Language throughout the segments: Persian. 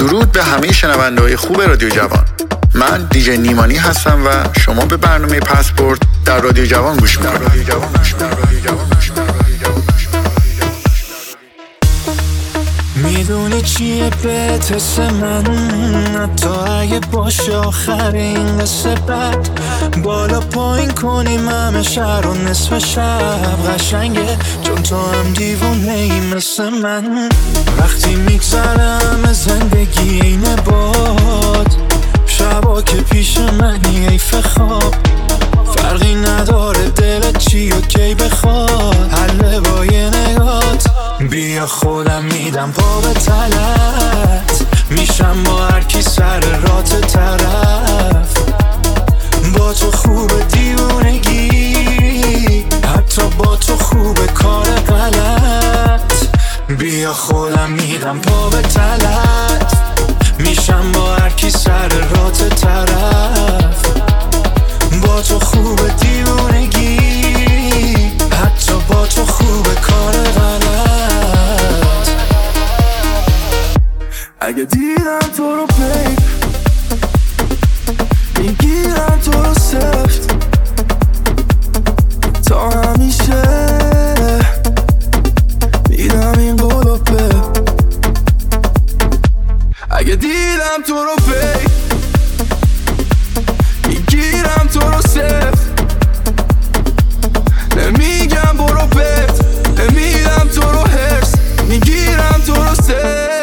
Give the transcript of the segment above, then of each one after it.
درود به همه شنونده‌های خوب رادیو جوان. من دیجی نیمانی هستم و شما به برنامه پسپورت در رادیو جوان گوش می‌کنید. میدونی چیه بهت حس من، حتی اگه باشه آخر این قصه بد، بالا پایین کنیم همه شهر و نصف شب قشنگه، چون تو هم دیوونه ای مثل من. وقتی میگذرم زندگی اینه باد، شبا که پیش منی حیف خواب، فرقی نداره دلت چی و کی بخواد، حله با یه نگات. بیا خودم میدم پا به تلت، میشم با هر کی سر رات طرف، با تو خوب دیوونگی، حتی با تو خوب کار غلط. بیا خودم میدم پا به تلت، میشم با هر کی سر رات طرف، با تو خوب دیوونگی، حتی با تو خوب کار غلط. اگه دیدم تو رو پیک میگیرم تو رو سفت تا همیشه، میدم این قلوبه. اگه دیدم تو رو پیک میگیرم تو رو سفت، نمیگم برو پت، نمیدم تو رو هرس، میگیرم تو رو سفت.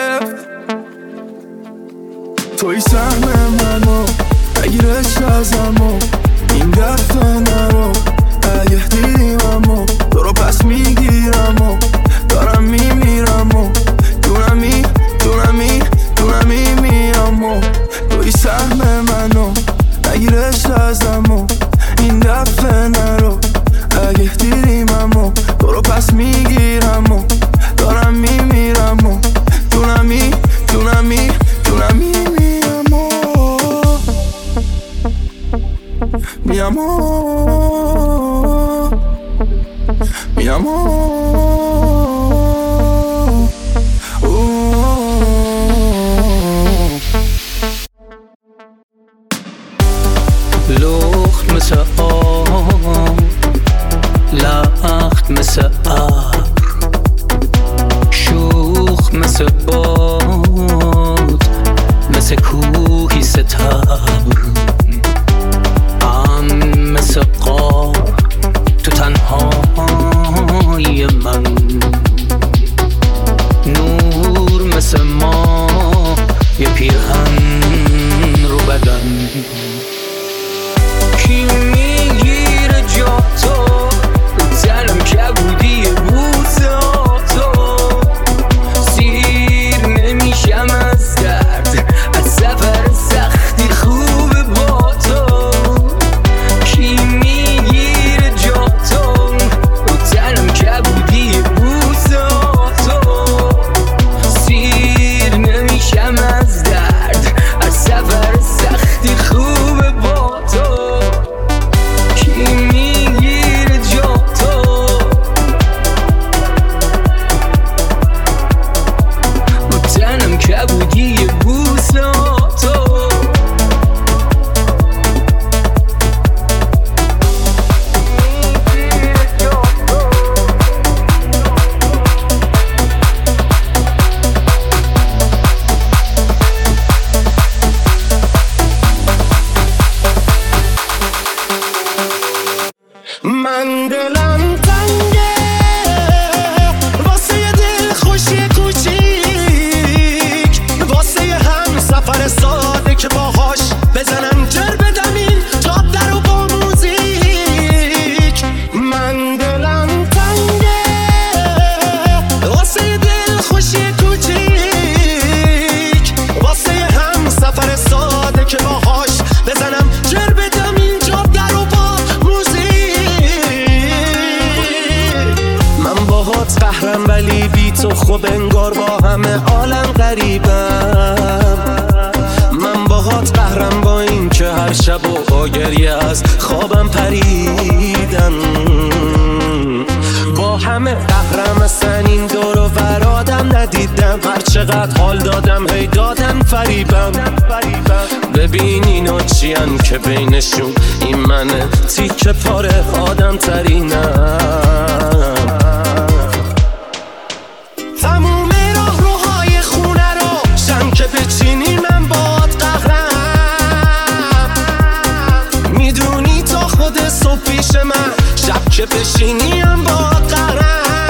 توی سهم منو بگیرش ازمو، این دفعه نرو، اگه دیدیم امو تو رو پس میگیرم و دارم میمیرم و دونمی میرم و توی سهم منو بگیرش ازمو، این دفعه نرو، اگه دیدیم امو تو رو پس میگیرم و دارم میمیرم و دونمی mi amor. لخت مثل آم، لخت مثل ابر، شوخ مثل باد، مثل کوهی ستبر، مثل قار تو تنهایی من، نور مثل ما یه پیرهن رو بدن. کی میگیره جا تو تنم کبودی بوسه تو، سیر نمیشم از درد، از سفر سختی خوبه با تو. کی میگیره جا تو تنم کبودی بوسه تو، سیر نمیشم از درد، از سفر سختی خوبه با تو. کی میگیره جا تو تنم کبودی بوسه تو. من دلم تنگه واسه یه دل خوشی کوچیک، واسه یه هم سفر ساده که باهاش بزنم جر بدم این تاب در و با موزیک. من دلم تنگه واسه یه دل خوشی کوچیک، واسه یه هم سفر ساده که باهاش بزنم جر بدم این تاب در و با قهرم ولی بی تو خوب انگار با همه عالم غریبم. من باهات قهرم با این که هر شب و آگریه از خوابم پریدن. با همه قهرم اصلا این دور و ور آدم ندیدم. هر چقدر حال دادم هی دادم فریبم. ببین اینا چیان که بینشون این منه تیکه پاره آدم ترینم. تموم راه روهای خونه رو شم که بچینی من باد قهرم. میدونی تا خود صبح پیش من شب که بشینیم باد قهرم.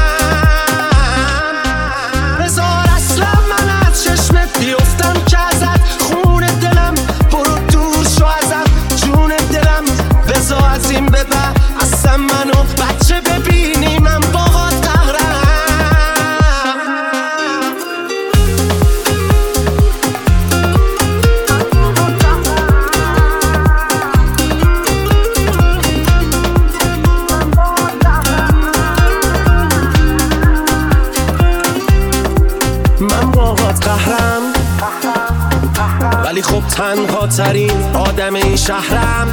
بذار اصلا من از چشمت بیفتم که ازت خون دلم برو دور شو ازم جون دلم. بذار از این به بعد اصلا منو بچه ببینی من باد قهرم. من باهات قهرم ولی خب تنها ترین آدم این شهرم.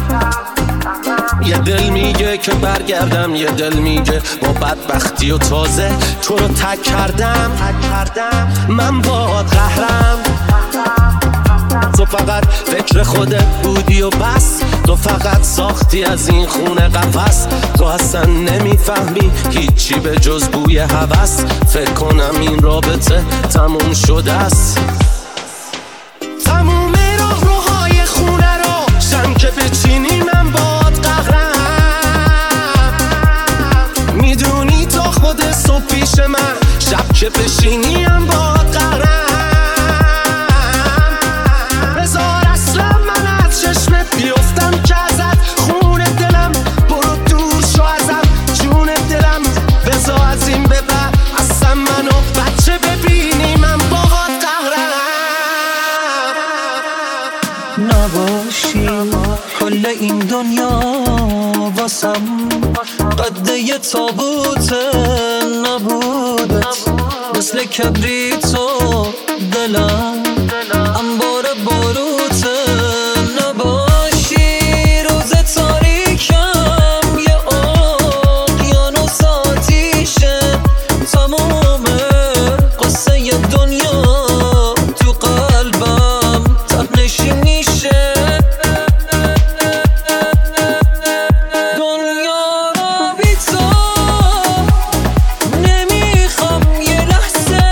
یه دل میگه که برگردم، یه دل میگه با بدبختی و تازه تو رو تک کردم. من باهات قهرم. تو فقط فکر خودت بودی و بس. تو فقط ساختی از این خونه قفس. تو اصلا نمیفهمی هیچی به جز بوی هوس. فکر کنم این رابطه تموم شده است. تموم راه روهای خونه رو شم که بچینی من باد قهرم. میدونی تا خود صبح پیش من شب که بشینیم باد قهرم. بذار اصلا من از چشمت بیفتم که ازت خون دلم برو دور شو ازم جون دلم. بذار از این به بعد اصلا منو بچه ببینی من باد قهرم. نباشی کل این دنیا واسم قد یه تابوت نبودت. مثل کبریتو دلم انبار باروت. نباشی روز تاریکم یه اقیانوس آتیشه. تموم قصه دنیا تو قلبم تبنشی میشه. دنیا رو بی تو نمیخوام یه لحظه.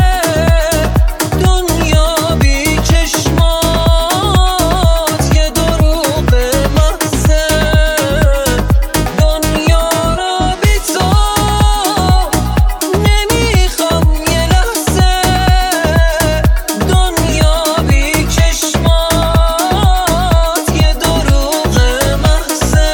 دنیا بی چشمات یه دروغ محضه. دنیا رو بی تو نمیخوام یه لحظه. دنیا بی چشمات یه دروغ محضه.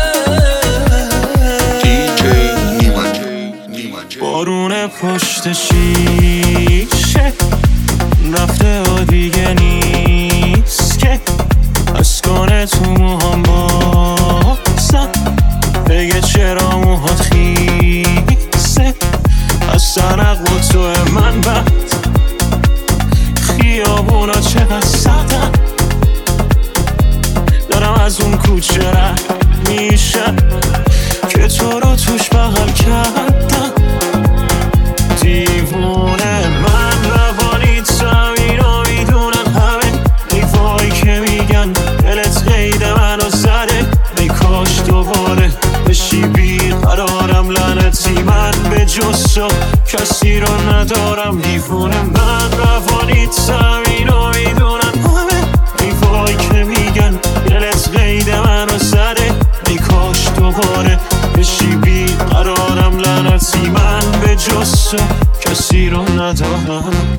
بارون پشت شیشه رفته و دیگه نیست که اسکانه تو موهام بازم. بگه چرا موهات خیسه از سرق و تو من بد. خیابونا چقدر سردن دارم از اون کوچه رد میشم که تو رو توش بغل کردم. دیوونه من روانیتم اینو میدونن همه. ای وای که میگن دلت قید منو زده. ای کاش دوباره بشی بیقرارم لعنتی. من به جز تو کسی رو ندارم. دیوونه من روانیتم اینو میدونن همه. ای وای که میگن دلت قید منو زده. ای کاش دوباره بشی بیقرارم لعنتی. من به جز تو کسی رو ندارم.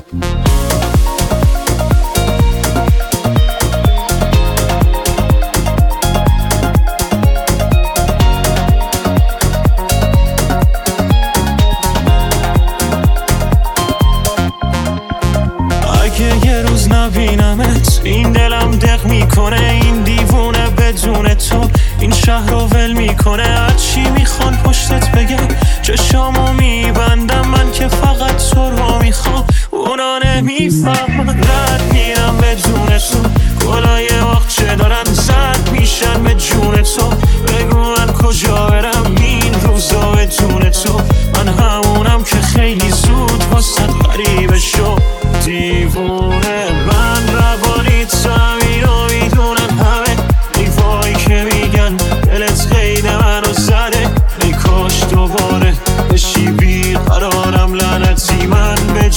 اگه یه روز نبینمت این دلم دق میکنه. این دیوونه بدون تو این شهر رو ول میکنه. هرچی میخوان پشتت بگم چشامو میبندم. من که فقط تو رو میخوام اونا نمیفهمن. رد میرم بدون تو گلای باغچه دارن زد میشن به جون تو. بگو من کجا برم این روزا بدون تو. من همونم که خیلی زود واسه غریبه شو. دیوونه من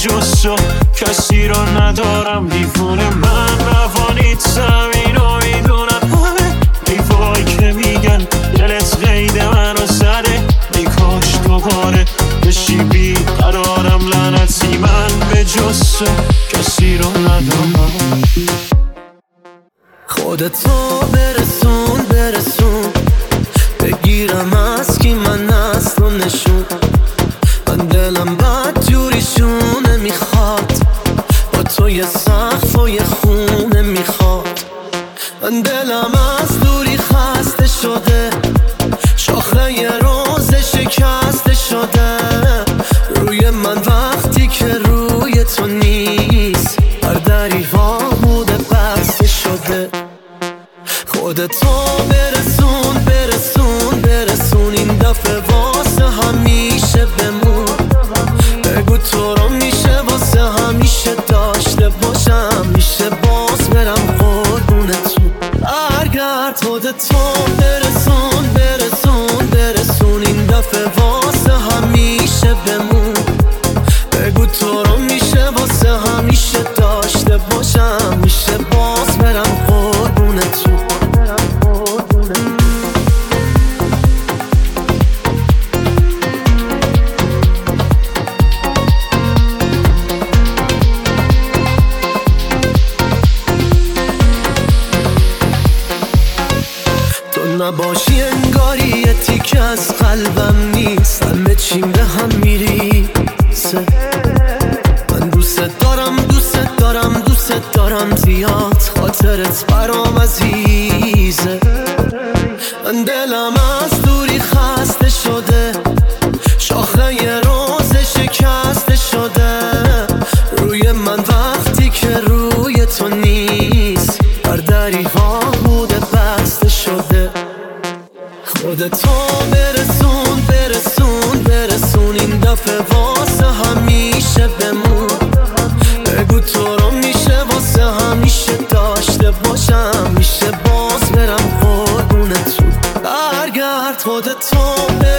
جز تو کسی رو ندارم. دیوونه من روانیت زمین رو میدونم همه حیفایی که میگن دلت قید منو زده. ای کاش دوباره بشی بی قرارم لعنتی من به جز تو کسی رو ندارم. خودتو برسون بگیرم از کی من اصل و نشون. من دلم بد جوریشونه میخواد با تو یه سقف و یه خونه میخواد. من دلم از دوری خسته شده شاخه یه روز شکسته شده روی من وقتی که روی تو نیست هر دری ها بوده بسته شده. خودتو برسون این دفعه واسه همیشه بمون. بگو تو رو میشه واسه همیشه داشته باشم میشه باز برم قربونتون. برگرد خودتو برسون این دفعه واسه همیشه بمون. بگو تو رو میشه واسه همیشه داشته باشم میشه باز برم قربونتون. نباشی انگاری یه تیکه از قلبم نیست. همه چیم به هم میریسه. من دوست دارم زیاد خاطرت برام عزیزه. من دلم از دوری خسته شده شاخه یه روز شکسته شده روی من وقتی که روی تو نیست هر دری ها بوده بسته شده. خودتو برسون این دفعه واسه همیشه بمون. بگو تو رو میشه واسه همیشه داشته باشم میشه باز برم قربونتون. برگرد خودتو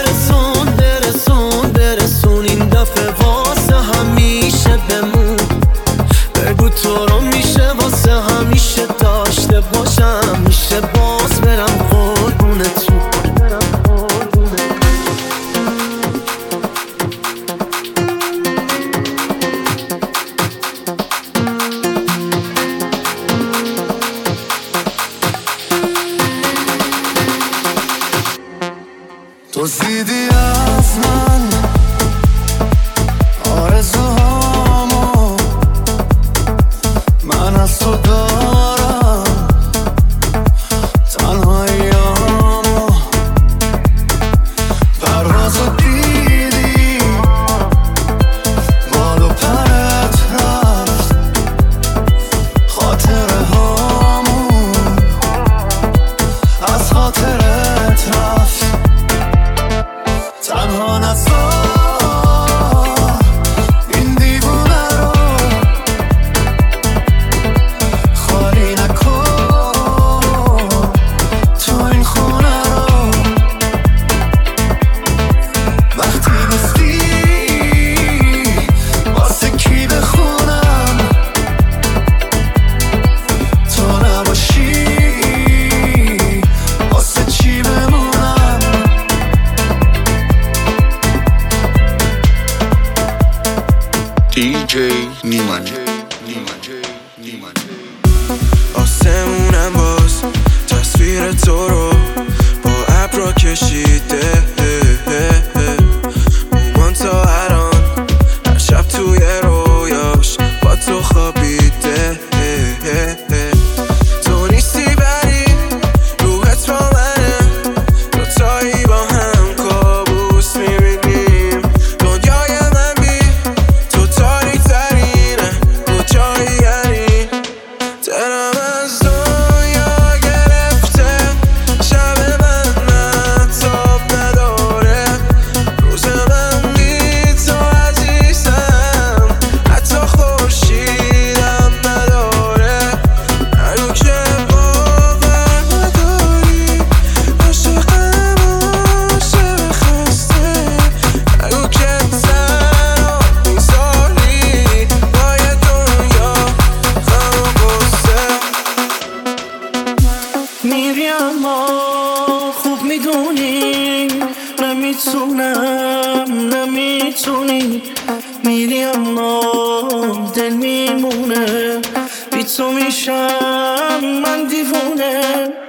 برسون این دفعه واسه همیشه بمون. بگو تو رو میشه واسه همیشه داشته باشم میشه باز برم قربونتون. دزدیدی از من آرزوهامو من از تو دارم تنهاییامو. پروازو دیدی بال و پرت رفت خاطره هامون از خاطرت رفت. تنها نذار این دیوونه رو خالی نکن تو این خونه رو. وقتی نیستی واسه کی بخونم تو نباشی واسه چی بمونم. DJ نیمانی آسمونم باز تصویر تو رو با ابرا کشیده. مومان تا الان هر شب توی رویاش با تو خوابیده. تو نیستی ولی روحت با منه دوتایی با هم کابوس میبینیم. دنیای من بی تو تاری ترینه کجایی یعنی. دلم از دنیا گرفته شب من مهتاب نداره. میری اما دل میمونه، بی تو میشم من دیوونه.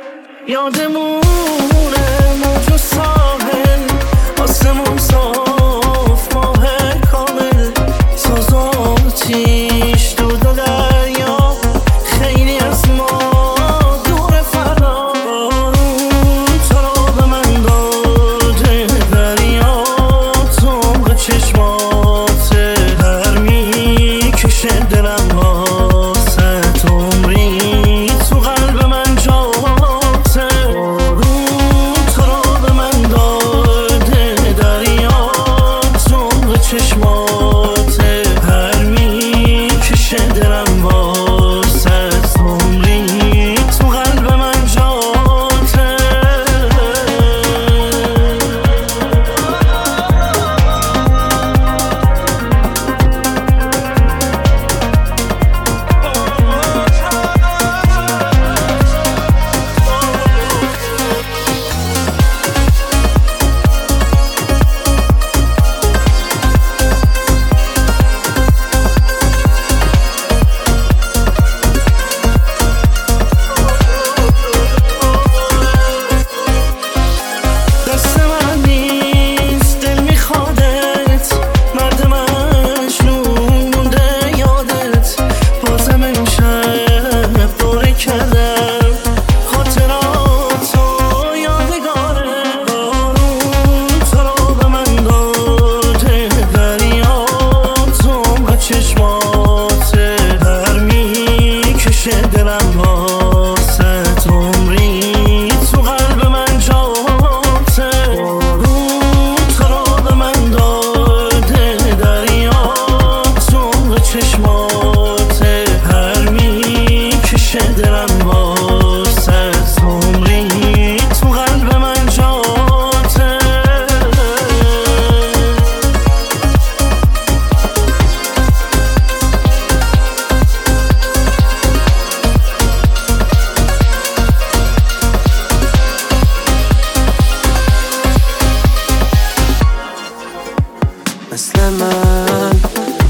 یادمونه موج و ساحل، آسمون صاف ماه کامل، ساز و آتیش دود و دریا، خیلی از ما دور فردا. تو رو به من داده دریا، تو به چشمات در میکشه دلم واسه عمری، تو قلب من جاته. تو رو به من داده دریا، تو به چشمات در میکشه دلم واسه عمری، تو قلب من جاته. دست من نیست دل میخوادت، مرد مجنون مونده یادت. بازم این شب دوره کردم، خاطرات و یادگاره. تو رو به من داده دریا، تو به چشمات در میکشه دلم واسه عمری، تو قلب من جاته. تو رو به من داده دریا، تو به چشمات در میکشه دلم واسه عمری، تو قلب من جاته. مثل من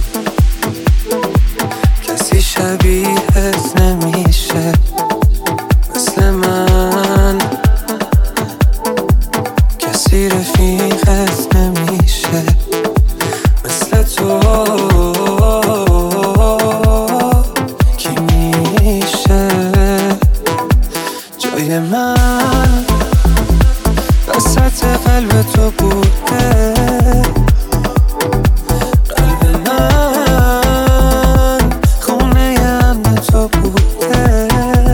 کسی شبیهت نمیشه، مثل من کسی رفیقت نمیشه، مثل تو کی میشه جای من وسط قلب تو بوده. قلب من خونه امن تو بوده،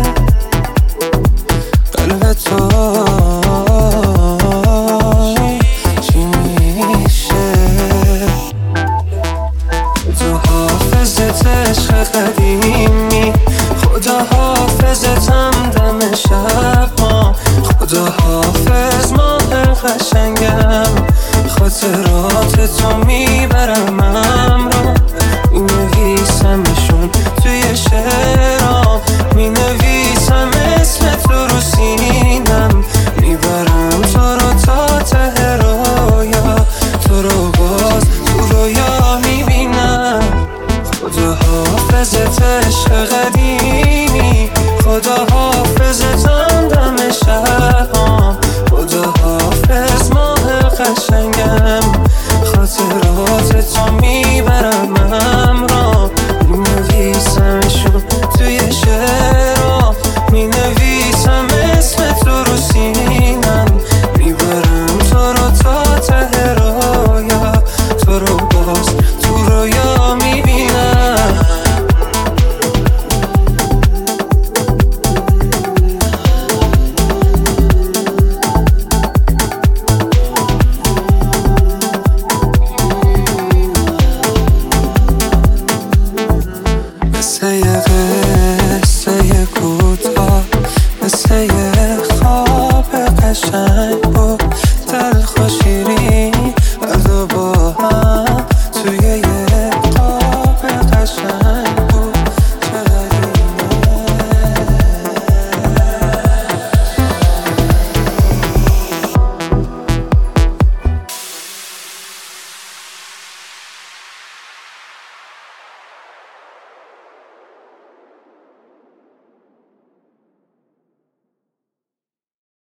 قلب تو چی میشه؟ تو حافظت عشق قدیمی، خدا حافظتم دم شب ما، خدا حافظ ماه قشنگم، خاطرات تو میبرم همراه، مینویسمشون توی شعرام، مینویسم اسم تو رو سینم، میبرم تو رو تا ته رویا، تو رو باز تو رویا میبینم. خدا حافظت عشق قدیمی، خدا حافظتم دم شبام، خدا حافظ ماه قشنگم، خاطرات تو میبرم همراه، مینویسمشون توی شعرام، مینویسم اسم تو رو سینم، میبرم تو رو تا ته رویا، تو رو باز تو رویا میبینم. مثل یه